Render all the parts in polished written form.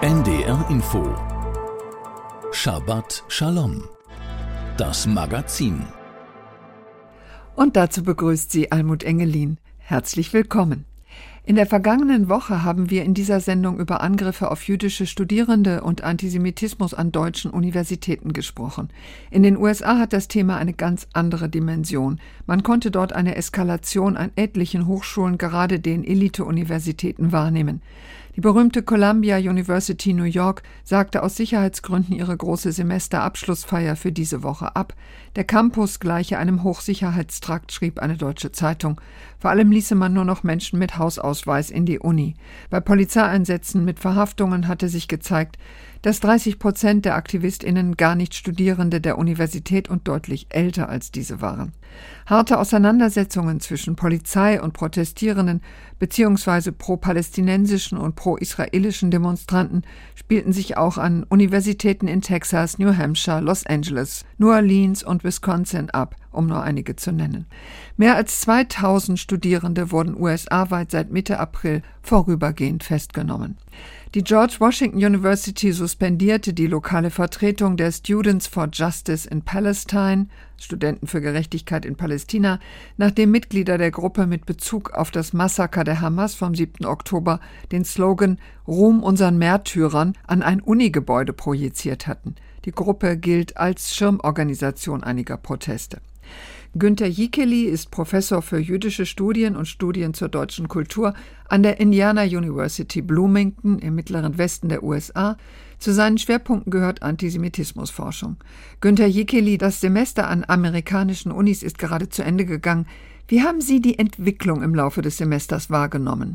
NDR Info Shabbat Shalom, das Magazin. Und dazu begrüßt sie Almut Engelin. Herzlich willkommen. In der vergangenen Woche haben wir in dieser Sendung über Angriffe auf jüdische Studierende und Antisemitismus an deutschen Universitäten gesprochen. In den USA hat das Thema eine ganz andere Dimension. Man konnte dort eine Eskalation an etlichen Hochschulen, gerade den Elite-Universitäten, wahrnehmen. Die berühmte Columbia University New York sagte aus Sicherheitsgründen ihre große Semesterabschlussfeier für diese Woche ab. Der Campus gleiche einem Hochsicherheitstrakt, schrieb eine deutsche Zeitung. Vor allem ließe man nur noch Menschen mit Hausausweis in die Uni. Bei Polizeieinsätzen mit Verhaftungen hatte sich gezeigt, dass 30% der AktivistInnen gar nicht Studierende der Universität und deutlich älter als diese waren. Harte Auseinandersetzungen zwischen Polizei und Protestierenden bzw. pro-palästinensischen und pro-israelischen Demonstranten spielten sich auch an Universitäten in Texas, New Hampshire, Los Angeles, New Orleans und Wisconsin ab, um nur einige zu nennen. Mehr als 2000 Studierende wurden USA-weit seit Mitte April vorübergehend festgenommen. Die George Washington University suspendierte die lokale Vertretung der Students for Justice in Palestine, Studenten für Gerechtigkeit in Palästina, nachdem Mitglieder der Gruppe mit Bezug auf das Massaker der Hamas vom 7. Oktober den Slogan »Ruhm unseren Märtyrern« an ein Unigebäude projiziert hatten. Die Gruppe gilt als Schirmorganisation einiger Proteste. Günter Jickeli ist Professor für jüdische Studien und Studien zur deutschen Kultur an der Indiana University Bloomington im mittleren Westen der USA. Zu seinen Schwerpunkten gehört Antisemitismusforschung. Günter Jickeli, das Semester an amerikanischen Unis ist gerade zu Ende gegangen. Wie haben Sie die Entwicklung im Laufe des Semesters wahrgenommen?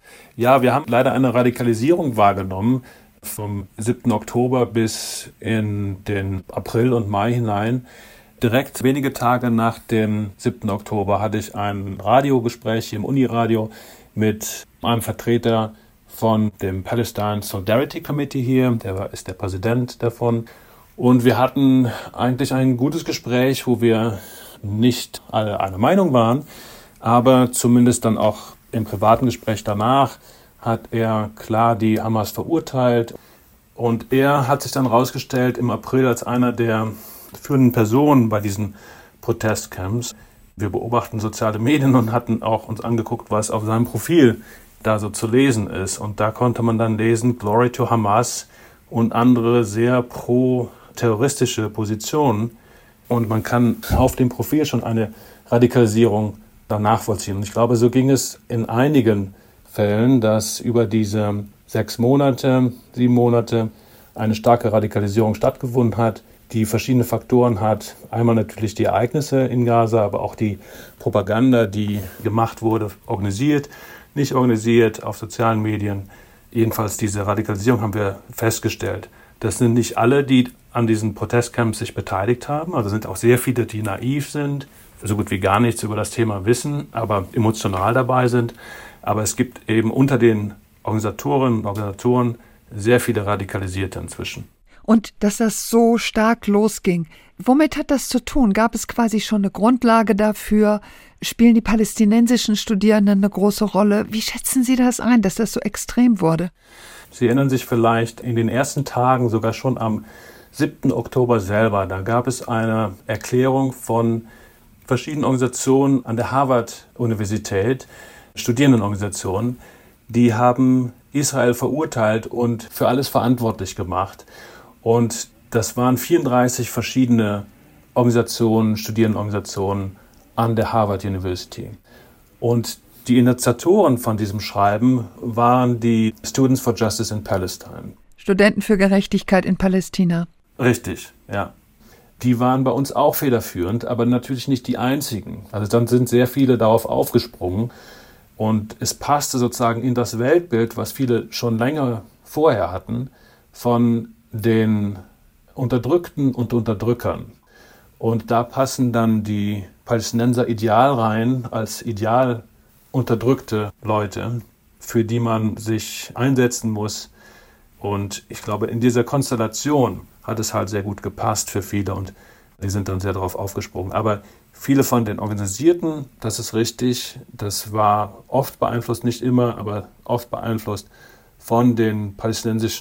Ja, wir haben leider eine Radikalisierung wahrgenommen vom 7. Oktober bis in den April und Mai hinein. Direkt wenige Tage nach dem 7. Oktober hatte ich ein Radiogespräch hier im Uniradio mit einem Vertreter von dem Palestine Solidarity Committee hier, ist der Präsident davon. Und wir hatten eigentlich ein gutes Gespräch, wo wir nicht alle einer Meinung waren, aber zumindest dann auch im privaten Gespräch danach hat er klar die Hamas verurteilt. Und er hat sich dann herausgestellt im April als einer der führenden Personen bei diesen Protestcamps. Wir beobachten soziale Medien und hatten auch uns angeguckt, was auf seinem Profil da so zu lesen ist. Und da konnte man dann lesen, Glory to Hamas und andere sehr pro-terroristische Positionen. Und man kann auf dem Profil schon eine Radikalisierung da nachvollziehen. Und ich glaube, so ging es in einigen Fällen, dass über diese 7 Monate eine starke Radikalisierung stattgefunden hat, die verschiedene Faktoren hat. Einmal natürlich die Ereignisse in Gaza, aber auch die Propaganda, die gemacht wurde, organisiert, nicht organisiert, auf sozialen Medien. Jedenfalls diese Radikalisierung haben wir festgestellt. Das sind nicht alle, die an diesen Protestcamps sich beteiligt haben. Also sind auch sehr viele, die naiv sind, so gut wie gar nichts über das Thema wissen, aber emotional dabei sind. Aber es gibt eben unter den Organisatorinnen und Organisatoren sehr viele Radikalisierte inzwischen. Und dass das so stark losging, womit hat das zu tun? Gab es quasi schon eine Grundlage dafür? Spielen die palästinensischen Studierenden eine große Rolle? Wie schätzen Sie das ein, dass das so extrem wurde? Sie erinnern sich vielleicht in den ersten Tagen, sogar schon am 7. Oktober selber, da gab es eine Erklärung von verschiedenen Organisationen an der Harvard-Universität, Studierendenorganisationen, die haben Israel verurteilt und für alles verantwortlich gemacht. Und das waren 34 verschiedene Organisationen, Studierendenorganisationen an der Harvard University. Und die Initiatoren von diesem Schreiben waren die Students for Justice in Palestine. Studenten für Gerechtigkeit in Palästina. Richtig, ja. Die waren bei uns auch federführend, aber natürlich nicht die einzigen. Also dann sind sehr viele darauf aufgesprungen. Und es passte sozusagen in das Weltbild, was viele schon länger vorher hatten, von den Unterdrückten und Unterdrückern. Und da passen dann die Palästinenser ideal rein als ideal unterdrückte Leute, für die man sich einsetzen muss. Und ich glaube, in dieser Konstellation hat es halt sehr gut gepasst für viele und die sind dann sehr darauf aufgesprungen. Aber viele von den Organisierten, das ist richtig, das war oft beeinflusst, nicht immer, aber oft beeinflusst von den palästinensischen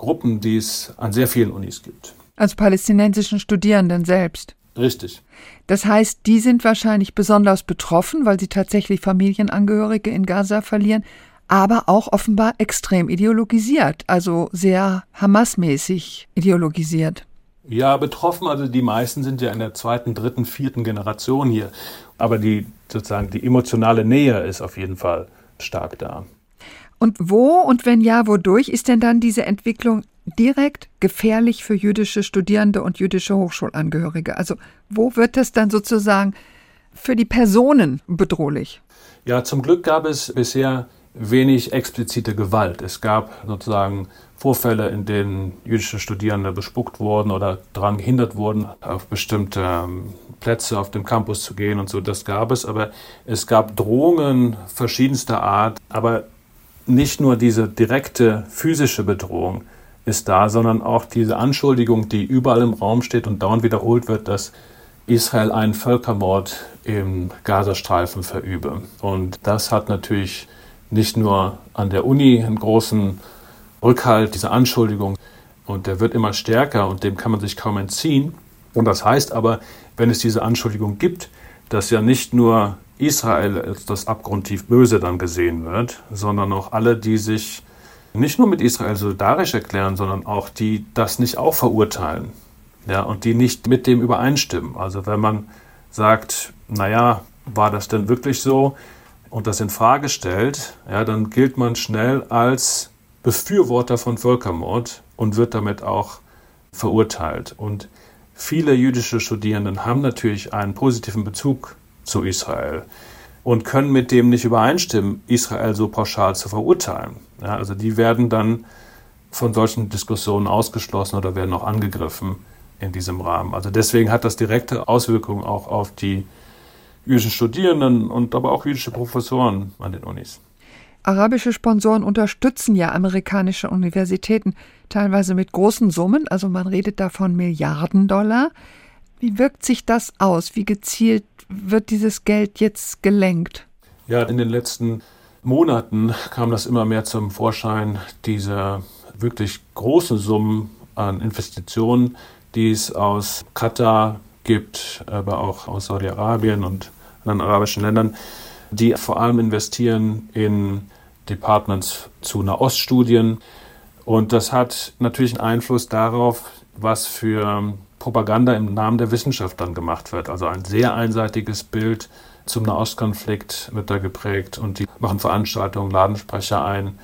Gruppen, die es an sehr vielen Unis gibt. Also palästinensischen Studierenden selbst. Richtig. Das heißt, die sind wahrscheinlich besonders betroffen, weil sie tatsächlich Familienangehörige in Gaza verlieren, aber auch offenbar extrem ideologisiert, also sehr Hamas-mäßig ideologisiert. Ja, betroffen, also die meisten sind ja in der 2., 3., 4. Generation hier. Aber die emotionale Nähe ist auf jeden Fall stark da. Und wo und wenn ja, wodurch ist denn dann diese Entwicklung direkt gefährlich für jüdische Studierende und jüdische Hochschulangehörige? Also wo wird das dann sozusagen für die Personen bedrohlich? Ja, zum Glück gab es bisher wenig explizite Gewalt. Es gab sozusagen Vorfälle, in denen jüdische Studierende bespuckt wurden oder daran gehindert wurden, auf bestimmte Plätze auf dem Campus zu gehen und so. Das gab es, aber es gab Drohungen verschiedenster Art. Aber nicht nur diese direkte physische Bedrohung ist da, sondern auch diese Anschuldigung, die überall im Raum steht und dauernd wiederholt wird, dass Israel einen Völkermord im Gazastreifen verübe. Und das hat natürlich nicht nur an der Uni einen großen Rückhalt, diese Anschuldigung. Und der wird immer stärker und dem kann man sich kaum entziehen. Und das heißt aber, wenn es diese Anschuldigung gibt, dass ja nicht nur Israel als das abgrundtief Böse dann gesehen wird, sondern auch alle, die sich nicht nur mit Israel solidarisch erklären, sondern auch die das nicht auch verurteilen, ja, und die nicht mit dem übereinstimmen. Also wenn man sagt, naja, war das denn wirklich so und das in Frage stellt, ja, dann gilt man schnell als Befürworter von Völkermord und wird damit auch verurteilt. Und viele jüdische Studierenden haben natürlich einen positiven Bezug zu Israel und können mit dem nicht übereinstimmen, Israel so pauschal zu verurteilen. Ja, also die werden dann von solchen Diskussionen ausgeschlossen oder werden auch angegriffen in diesem Rahmen. Also deswegen hat das direkte Auswirkungen auch auf die jüdischen Studierenden und aber auch jüdische Professoren an den Unis. Arabische Sponsoren unterstützen ja amerikanische Universitäten, teilweise mit großen Summen, also man redet da von Milliarden $. Wie wirkt sich das aus? Wie gezielt wird dieses Geld jetzt gelenkt? Ja, in den letzten Monaten kam das immer mehr zum Vorschein, diese wirklich großen Summen an Investitionen, die es aus Katar gibt, aber auch aus Saudi-Arabien und anderen arabischen Ländern, die vor allem investieren in Departments zu Nahoststudien. Und das hat natürlich einen Einfluss darauf, was für Propaganda im Namen der Wissenschaft dann gemacht wird. Also ein sehr einseitiges Bild zum Nahostkonflikt wird da geprägt und die machen Veranstaltungen, laden Sprecher ein.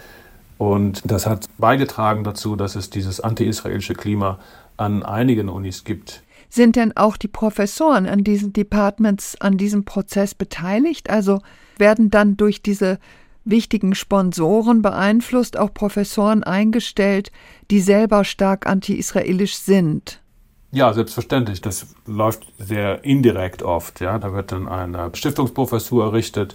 Und das hat beigetragen dazu, dass es dieses anti-israelische Klima an einigen Unis gibt. Sind denn auch die Professoren an diesen Departments an diesem Prozess beteiligt? Also werden dann durch diese wichtigen Sponsoren beeinflusst auch Professoren eingestellt, die selber stark anti-israelisch sind? Ja, selbstverständlich. Das läuft sehr indirekt oft. Ja, da wird dann eine Stiftungsprofessur errichtet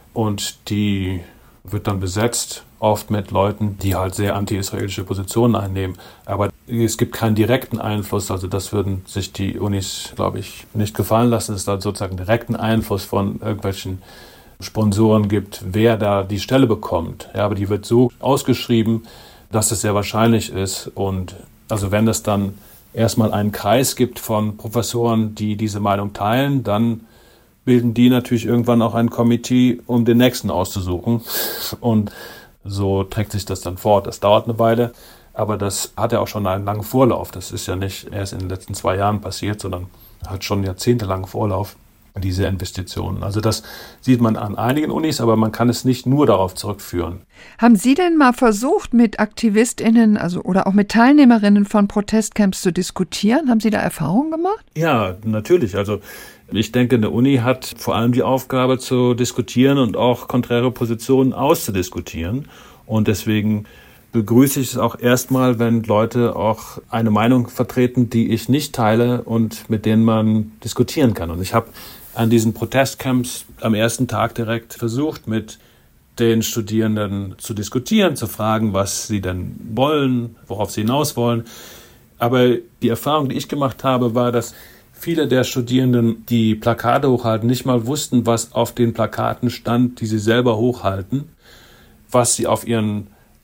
und die wird dann besetzt, oft mit Leuten, die halt sehr anti-israelische Positionen einnehmen. Aber es gibt keinen direkten Einfluss, also das würden sich die Unis, glaube ich, nicht gefallen lassen, dass es da sozusagen direkten Einfluss von irgendwelchen Sponsoren gibt, wer da die Stelle bekommt. Ja, aber die wird so ausgeschrieben, dass es sehr wahrscheinlich ist. Und also wenn es dann erstmal einen Kreis gibt von Professoren, die diese Meinung teilen, dann bilden die natürlich irgendwann auch ein Komitee, um den nächsten auszusuchen. Und so trägt sich das dann fort. Das dauert eine Weile, aber das hat ja auch schon einen langen Vorlauf. Das ist ja nicht erst in den letzten 2 Jahren passiert, sondern hat schon jahrzehntelangen Vorlauf, diese Investitionen. Also das sieht man an einigen Unis, aber man kann es nicht nur darauf zurückführen. Haben Sie denn mal versucht, mit AktivistInnen, also oder auch mit Teilnehmerinnen von Protestcamps zu diskutieren? Haben Sie da Erfahrungen gemacht? Ja, natürlich. Also ich denke, eine Uni hat vor allem die Aufgabe zu diskutieren und auch konträre Positionen auszudiskutieren. Und deswegen begrüße ich es auch erstmal, wenn Leute auch eine Meinung vertreten, die ich nicht teile und mit denen man diskutieren kann. Und ich habe an diesen Protestcamps am ersten Tag direkt versucht, mit den Studierenden zu diskutieren, zu fragen, was sie denn wollen, worauf sie hinaus wollen. Aber die Erfahrung, die ich gemacht habe, war, dass viele der Studierenden, die Plakate hochhalten, nicht mal wussten, was auf den Plakaten stand, die sie selber hochhalten, was sie auf ihren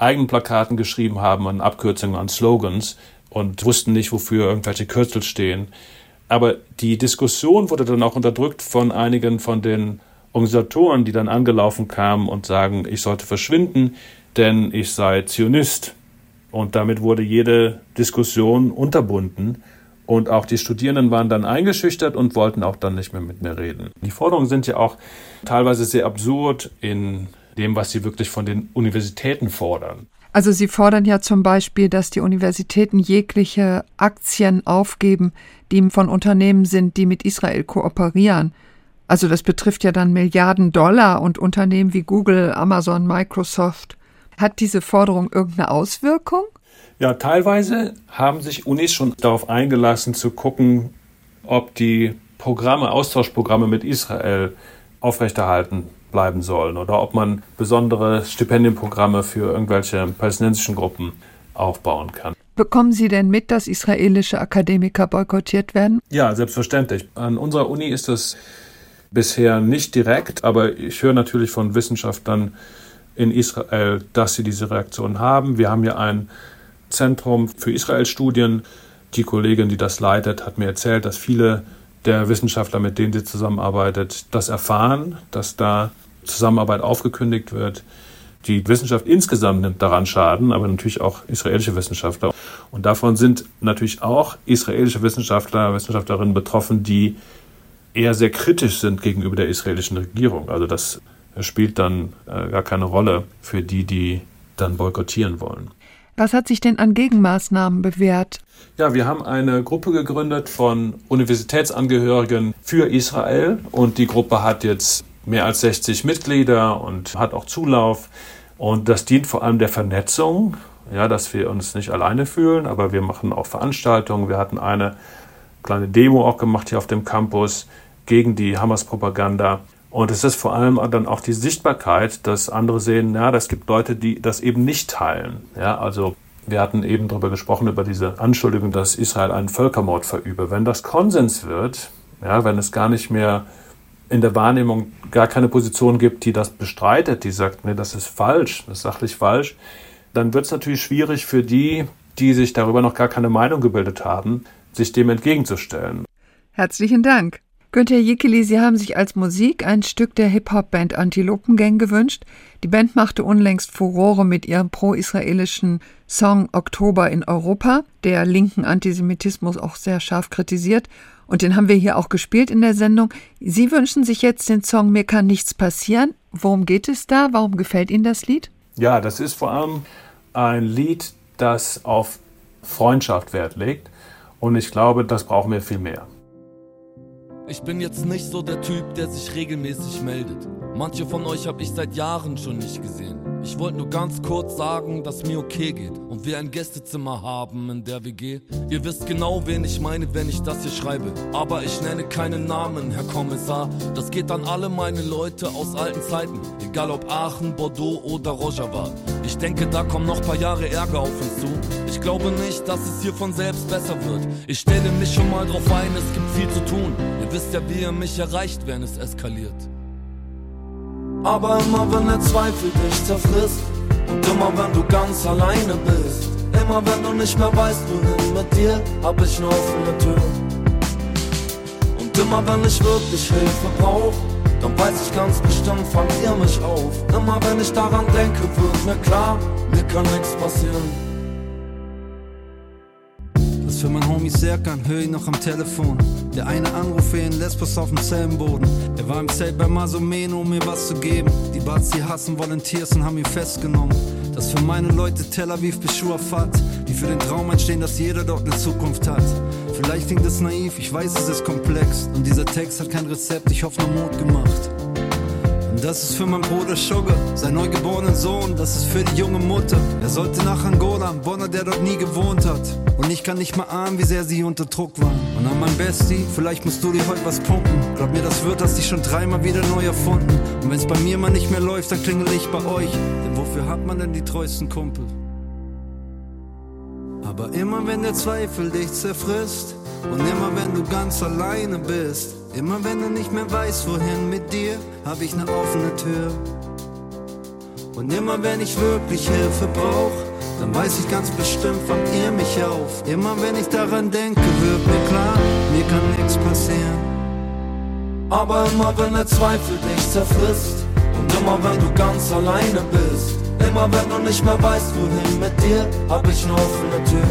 eigenen Plakaten geschrieben haben an Abkürzungen, an Slogans und wussten nicht, wofür irgendwelche Kürzel stehen. Aber die Diskussion wurde dann auch unterdrückt von einigen von den Organisatoren, die dann angelaufen kamen und sagen, ich sollte verschwinden, denn ich sei Zionist. Und damit wurde jede Diskussion unterbunden. Und auch die Studierenden waren dann eingeschüchtert und wollten auch dann nicht mehr mit mir reden. Die Forderungen sind ja auch teilweise sehr absurd in dem, was sie wirklich von den Universitäten fordern. Also Sie fordern ja zum Beispiel, dass die Universitäten jegliche Aktien aufgeben, die von Unternehmen sind, die mit Israel kooperieren. Also das betrifft ja dann Milliarden Dollar und Unternehmen wie Google, Amazon, Microsoft. Hat diese Forderung irgendeine Auswirkung? Ja, teilweise haben sich Unis schon darauf eingelassen, zu gucken, ob die Austauschprogramme mit Israel aufrechterhalten bleiben sollen oder ob man besondere Stipendienprogramme für irgendwelche palästinensischen Gruppen aufbauen kann. Bekommen Sie denn mit, dass israelische Akademiker boykottiert werden? Ja, selbstverständlich. An unserer Uni ist das bisher nicht direkt, aber ich höre natürlich von Wissenschaftlern in Israel, dass sie diese Reaktion haben. Wir haben ja ein Zentrum für Israel-Studien. Die Kollegin, die das leitet, hat mir erzählt, dass viele der Wissenschaftler, mit denen sie zusammenarbeitet, das erfahren, dass da Zusammenarbeit aufgekündigt wird. Die Wissenschaft insgesamt nimmt daran Schaden, aber natürlich auch israelische Wissenschaftler. Und davon sind natürlich auch israelische Wissenschaftler, Wissenschaftlerinnen betroffen, die eher sehr kritisch sind gegenüber der israelischen Regierung. Also das spielt dann gar keine Rolle für die dann boykottieren wollen. Was hat sich denn an Gegenmaßnahmen bewährt? Ja, wir haben eine Gruppe gegründet von Universitätsangehörigen für Israel und die Gruppe hat jetzt mehr als 60 Mitglieder und hat auch Zulauf und das dient vor allem der Vernetzung, ja, dass wir uns nicht alleine fühlen, aber wir machen auch Veranstaltungen. Wir hatten eine kleine Demo auch gemacht hier auf dem Campus gegen die Hamas-Propaganda. Und es ist vor allem dann auch die Sichtbarkeit, dass andere sehen, ja, es gibt Leute, die das eben nicht teilen. Ja, also wir hatten eben darüber gesprochen, über diese Anschuldigung, dass Israel einen Völkermord verübe. Wenn das Konsens wird, ja, wenn es gar nicht mehr in der Wahrnehmung gar keine Position gibt, die das bestreitet, die sagt, nee, das ist falsch, das ist sachlich falsch, dann wird es natürlich schwierig für die sich darüber noch gar keine Meinung gebildet haben, sich dem entgegenzustellen. Herzlichen Dank. Günther Jekeli, Sie haben sich als Musik ein Stück der Hip-Hop-Band Antilopen Gang gewünscht. Die Band machte unlängst Furore mit ihrem pro-israelischen Song Oktober in Europa, der linken Antisemitismus auch sehr scharf kritisiert. Und den haben wir hier auch gespielt in der Sendung. Sie wünschen sich jetzt den Song Mir kann nichts passieren. Worum geht es da? Warum gefällt Ihnen das Lied? Ja, das ist vor allem ein Lied, das auf Freundschaft Wert legt. Und ich glaube, das brauchen wir viel mehr. Ich bin jetzt nicht so der Typ, der sich regelmäßig meldet. Manche von euch hab ich seit Jahren schon nicht gesehen. Ich wollte nur ganz kurz sagen, dass mir okay geht und wir ein Gästezimmer haben in der WG. Ihr wisst genau, wen ich meine, wenn ich das hier schreibe. Aber ich nenne keinen Namen, Herr Kommissar. Das geht an alle meine Leute aus alten Zeiten. Egal ob Aachen, Bordeaux oder Rojava. Ich denke, da kommen noch paar Jahre Ärger auf uns zu. Ich glaube nicht, dass es hier von selbst besser wird. Ich stelle mich schon mal drauf ein, es gibt viel zu tun. Ihr wisst ja, wie ihr mich erreicht, wenn es eskaliert. Aber immer wenn der Zweifel dich zerfrisst und immer wenn du ganz alleine bist, immer wenn du nicht mehr weißt, wohin mit dir, hab ich eine offene Tür. Und immer wenn ich wirklich Hilfe brauch, dann weiß ich ganz bestimmt, fangt ihr mich auf. Immer wenn ich daran denke, wird mir klar, mir kann nichts passieren. Das für mein Homie Serkan, hör ihn noch am Telefon. Der eine Anruf in Lesbos auf dem Zellenboden. Er war im Zelt bei Masomeno, um mir was zu geben. Die Bats, die hassen Volunteers und haben ihn festgenommen. Das für meine Leute Tel Aviv bis Shuafat, die für den Traum einstehen, dass jeder dort eine Zukunft hat. Vielleicht klingt das naiv, ich weiß, es ist komplex. Und dieser Text hat kein Rezept, ich hoffe nur Mut gemacht. Und das ist für meinen Bruder Sugar, sein neugeborenen Sohn, das ist für die junge Mutter. Er sollte nach Angola, ein Bonner, der dort nie gewohnt hat. Und ich kann nicht mal ahnen, wie sehr sie unter Druck waren. Und an mein Bestie, vielleicht musst du dir heute was pumpen. Glaub mir, das wird, hast dich schon dreimal wieder neu erfunden. Und wenn's bei mir mal nicht mehr läuft, dann klingel ich bei euch. Denn wofür hat man denn die treuesten Kumpel? Aber immer wenn der Zweifel dich zerfrisst und immer wenn du ganz alleine bist, immer wenn du nicht mehr weißt, wohin mit dir, hab ich ne offene Tür. Und immer wenn ich wirklich Hilfe brauch, dann weiß ich ganz bestimmt, fangt ihr mich auf. Immer wenn ich daran denke, wird mir klar, mir kann nichts passieren. Aber immer wenn der Zweifel dich zerfrisst und immer wenn du ganz alleine bist, immer wenn du nicht mehr weißt, wohin mit dir, hab ich eine offene Tür.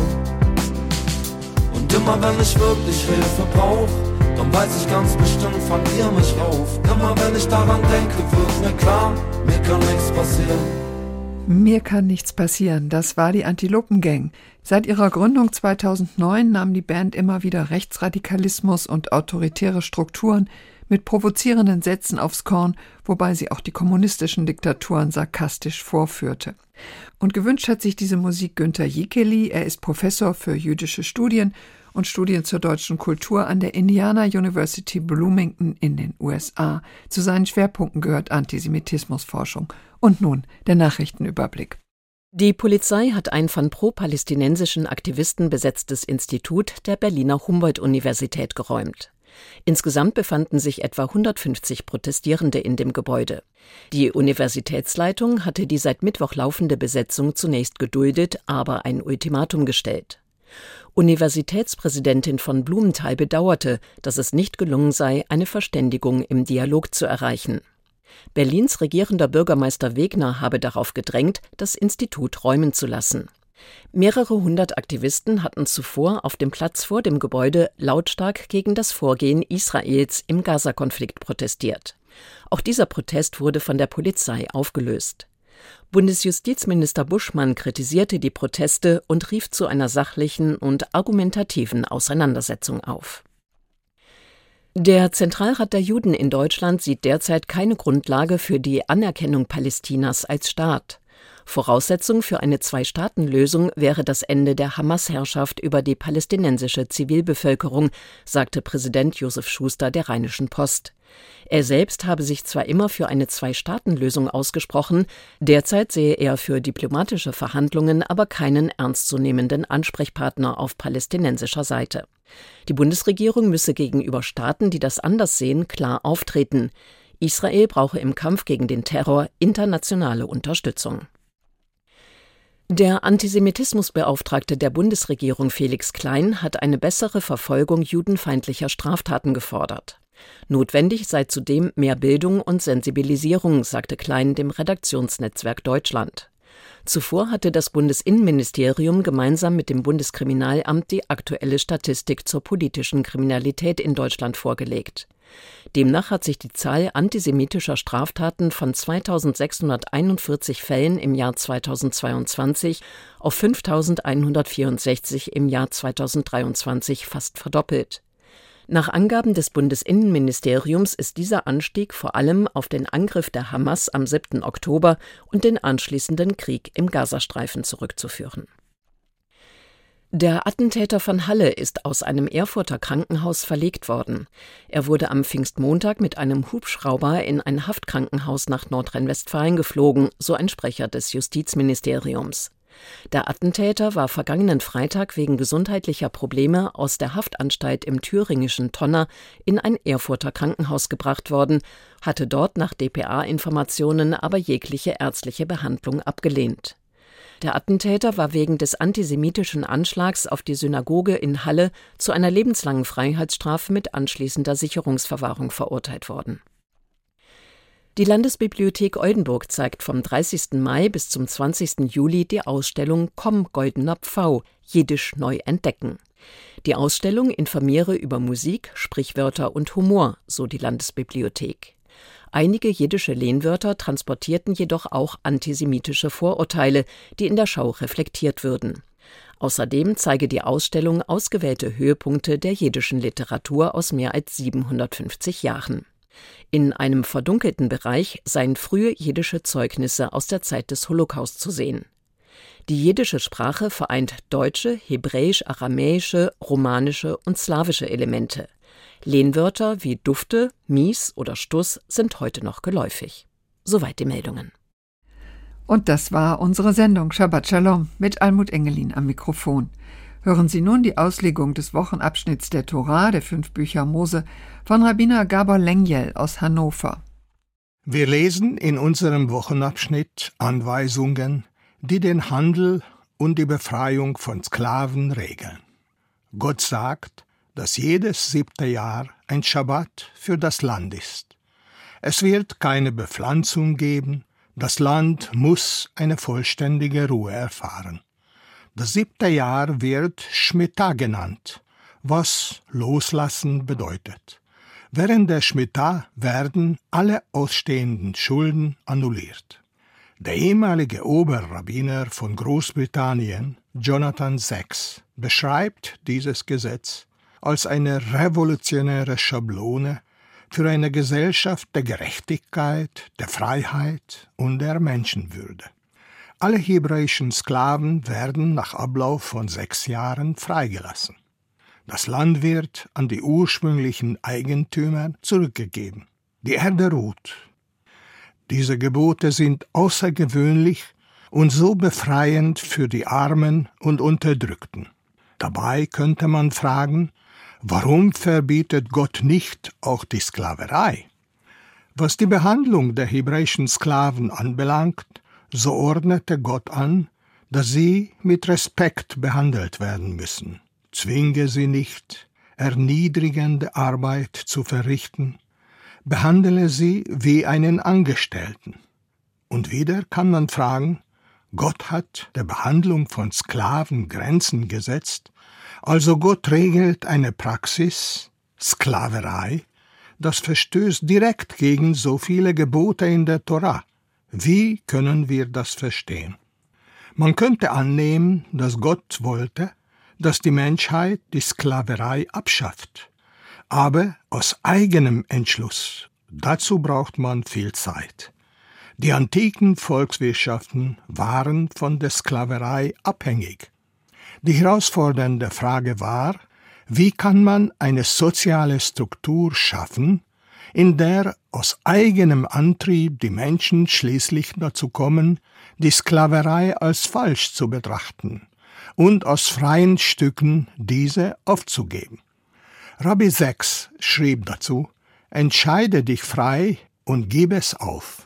Und immer wenn ich wirklich Hilfe brauch, dann weiß ich ganz bestimmt, fangt ihr mich auf. Immer wenn ich daran denke, wird mir klar, mir kann nichts passieren. Mir kann nichts passieren, das war die Antilopen-Gang. Seit ihrer Gründung 2009 nahm die Band immer wieder Rechtsradikalismus und autoritäre Strukturen mit provozierenden Sätzen aufs Korn, wobei sie auch die kommunistischen Diktaturen sarkastisch vorführte. Und gewünscht hat sich diese Musik Günter Jikeli. Er ist Professor für jüdische Studien und Studien zur deutschen Kultur an der Indiana University Bloomington in den USA. Zu seinen Schwerpunkten gehört Antisemitismusforschung. Und nun der Nachrichtenüberblick. Die Polizei hat ein von pro-palästinensischen Aktivisten besetztes Institut der Berliner Humboldt-Universität geräumt. Insgesamt befanden sich etwa 150 Protestierende in dem Gebäude. Die Universitätsleitung hatte die seit Mittwoch laufende Besetzung zunächst geduldet, aber ein Ultimatum gestellt. Universitätspräsidentin von Blumenthal bedauerte, dass es nicht gelungen sei, eine Verständigung im Dialog zu erreichen. Berlins regierender Bürgermeister Wegner habe darauf gedrängt, das Institut räumen zu lassen. Mehrere hundert Aktivisten hatten zuvor auf dem Platz vor dem Gebäude lautstark gegen das Vorgehen Israels im Gaza-Konflikt protestiert. Auch dieser Protest wurde von der Polizei aufgelöst. Bundesjustizminister Buschmann kritisierte die Proteste und rief zu einer sachlichen und argumentativen Auseinandersetzung auf. Der Zentralrat der Juden in Deutschland sieht derzeit keine Grundlage für die Anerkennung Palästinas als Staat. Voraussetzung für eine Zwei-Staaten-Lösung wäre das Ende der Hamas-Herrschaft über die palästinensische Zivilbevölkerung, sagte Präsident Josef Schuster der Rheinischen Post. Er selbst habe sich zwar immer für eine Zwei-Staaten-Lösung ausgesprochen, derzeit sehe er für diplomatische Verhandlungen aber keinen ernstzunehmenden Ansprechpartner auf palästinensischer Seite. Die Bundesregierung müsse gegenüber Staaten, die das anders sehen, klar auftreten. Israel brauche im Kampf gegen den Terror internationale Unterstützung. Der Antisemitismusbeauftragte der Bundesregierung Felix Klein hat eine bessere Verfolgung judenfeindlicher Straftaten gefordert. Notwendig sei zudem mehr Bildung und Sensibilisierung, sagte Klein dem Redaktionsnetzwerk Deutschland. Zuvor hatte das Bundesinnenministerium gemeinsam mit dem Bundeskriminalamt die aktuelle Statistik zur politischen Kriminalität in Deutschland vorgelegt. Demnach hat sich die Zahl antisemitischer Straftaten von 2.641 Fällen im Jahr 2022 auf 5.164 im Jahr 2023 fast verdoppelt. Nach Angaben des Bundesinnenministeriums ist dieser Anstieg vor allem auf den Angriff der Hamas am 7. Oktober und den anschließenden Krieg im Gazastreifen zurückzuführen. Der Attentäter von Halle ist aus einem Erfurter Krankenhaus verlegt worden. Er wurde am Pfingstmontag mit einem Hubschrauber in ein Haftkrankenhaus nach Nordrhein-Westfalen geflogen, so ein Sprecher des Justizministeriums. Der Attentäter war vergangenen Freitag wegen gesundheitlicher Probleme aus der Haftanstalt im thüringischen Tonner in ein Erfurter Krankenhaus gebracht worden, hatte dort nach dpa-Informationen aber jegliche ärztliche Behandlung abgelehnt. Der Attentäter war wegen des antisemitischen Anschlags auf die Synagoge in Halle zu einer lebenslangen Freiheitsstrafe mit anschließender Sicherungsverwahrung verurteilt worden. Die Landesbibliothek Oldenburg zeigt vom 30. Mai bis zum 20. Juli die Ausstellung Komm, goldener Pfau, Jiddisch neu entdecken. Die Ausstellung informiere über Musik, Sprichwörter und Humor, so die Landesbibliothek. Einige jiddische Lehnwörter transportierten jedoch auch antisemitische Vorurteile, die in der Schau reflektiert würden. Außerdem zeige die Ausstellung ausgewählte Höhepunkte der jiddischen Literatur aus mehr als 750 Jahren. In einem verdunkelten Bereich seien frühe jiddische Zeugnisse aus der Zeit des Holocaust zu sehen. Die jiddische Sprache vereint deutsche, hebräisch-aramäische, romanische und slawische Elemente. Lehnwörter wie Dufte, Mies oder Stuss sind heute noch geläufig. Soweit die Meldungen. Und das war unsere Sendung Shabbat Shalom mit Almut Engelin am Mikrofon. Hören Sie nun die Auslegung des Wochenabschnitts der Tora, der 5 Bücher Mose, von Rabbiner Gabor Lengyel aus Hannover. Wir lesen in unserem Wochenabschnitt Anweisungen, die den Handel und die Befreiung von Sklaven regeln. Gott sagt, dass jedes 7. Jahr ein Schabbat für das Land ist. Es wird keine Bepflanzung geben, das Land muss eine vollständige Ruhe erfahren. Das 7. Jahr wird Schmita genannt, was Loslassen bedeutet. Während der Schmita werden alle ausstehenden Schulden annulliert. Der ehemalige Oberrabbiner von Großbritannien, Jonathan Sacks, beschreibt dieses Gesetz als eine revolutionäre Schablone für eine Gesellschaft der Gerechtigkeit, der Freiheit und der Menschenwürde. Alle hebräischen Sklaven werden nach Ablauf von 6 Jahren freigelassen. Das Land wird an die ursprünglichen Eigentümer zurückgegeben. Die Erde ruht. Diese Gebote sind außergewöhnlich und so befreiend für die Armen und Unterdrückten. Dabei könnte man fragen, warum verbietet Gott nicht auch die Sklaverei? Was die Behandlung der hebräischen Sklaven anbelangt, so ordnete Gott an, dass sie mit Respekt behandelt werden müssen. Zwinge sie nicht, erniedrigende Arbeit zu verrichten, behandle sie wie einen Angestellten. Und wieder kann man fragen, Gott hat der Behandlung von Sklaven Grenzen gesetzt, also Gott regelt eine Praxis, Sklaverei, das verstößt direkt gegen so viele Gebote in der Tora. Wie können wir das verstehen? Man könnte annehmen, dass Gott wollte, dass die Menschheit die Sklaverei abschafft, aber aus eigenem Entschluss. Dazu braucht man viel Zeit. Die antiken Volkswirtschaften waren von der Sklaverei abhängig. Die herausfordernde Frage war, wie kann man eine soziale Struktur schaffen, in der aus eigenem Antrieb die Menschen schließlich dazu kommen, die Sklaverei als falsch zu betrachten und aus freien Stücken diese aufzugeben. Rabbi Sacks schrieb dazu, entscheide dich frei und gib es auf.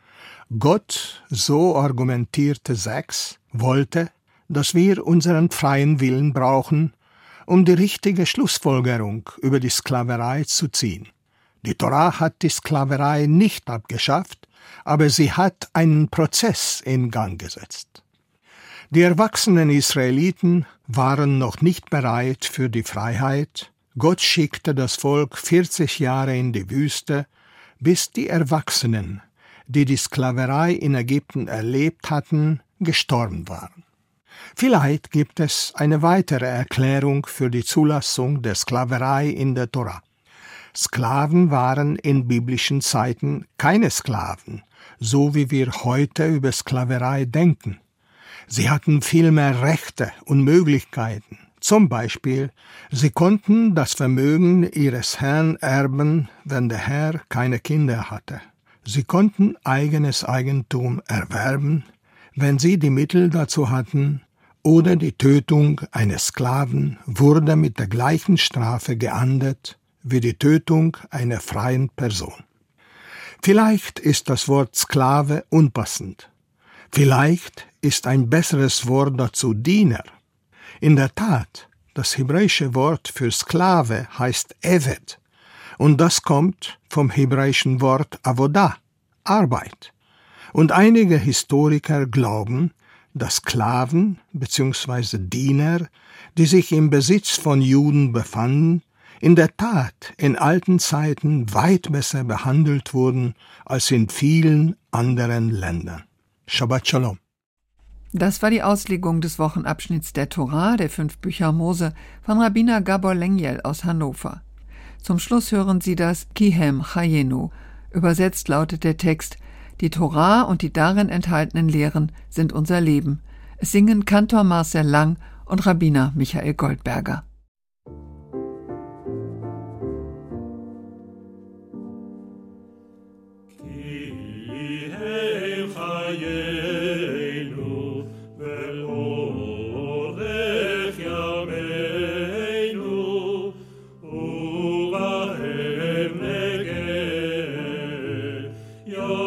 Gott, so argumentierte Sacks, wollte, dass wir unseren freien Willen brauchen, um die richtige Schlussfolgerung über die Sklaverei zu ziehen. Die Tora hat die Sklaverei nicht abgeschafft, aber sie hat einen Prozess in Gang gesetzt. Die erwachsenen Israeliten waren noch nicht bereit für die Freiheit. Gott schickte das Volk 40 Jahre in die Wüste, bis die Erwachsenen, die die Sklaverei in Ägypten erlebt hatten, gestorben waren. Vielleicht gibt es eine weitere Erklärung für die Zulassung der Sklaverei in der Tora. Sklaven waren in biblischen Zeiten keine Sklaven, so wie wir heute über Sklaverei denken. Sie hatten viel mehr Rechte und Möglichkeiten. Zum Beispiel, sie konnten das Vermögen ihres Herrn erben, wenn der Herr keine Kinder hatte. Sie konnten eigenes Eigentum erwerben, wenn sie die Mittel dazu hatten, oder die Tötung eines Sklaven wurde mit der gleichen Strafe geahndet wie die Tötung einer freien Person. Vielleicht ist das Wort Sklave unpassend. Vielleicht ist ein besseres Wort dazu Diener. In der Tat, das hebräische Wort für Sklave heißt Eved, und das kommt vom hebräischen Wort Avodah, Arbeit. Und einige Historiker glauben, dass Sklaven bzw. Diener, die sich im Besitz von Juden befanden, in der Tat in alten Zeiten weit besser behandelt wurden als in vielen anderen Ländern. Shabbat Shalom. Das war die Auslegung des Wochenabschnitts der Tora, der 5 Bücher Mose, von Rabbiner Gabor Lengyel aus Hannover. Zum Schluss hören Sie das Kihem Chayenu. Übersetzt lautet der Text: Die Tora und die darin enthaltenen Lehren sind unser Leben. Es singen Kantor Marcel Lang und Rabbiner Michael Goldberger. Yo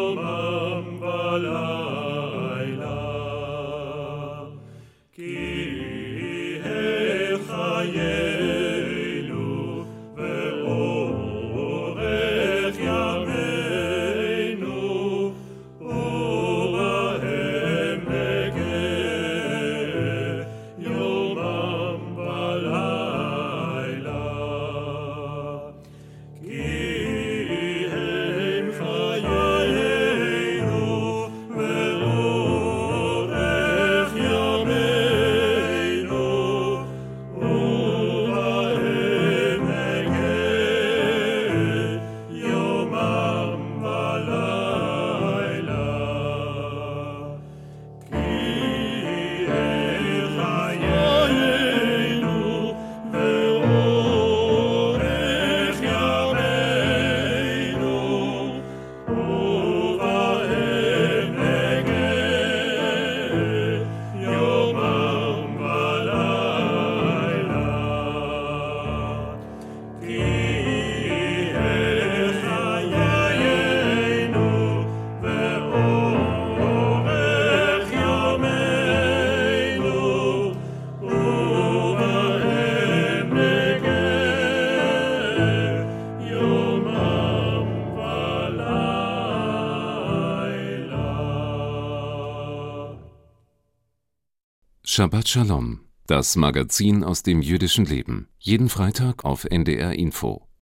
Shabbat Shalom, das Magazin aus dem jüdischen Leben. Jeden Freitag auf NDR Info.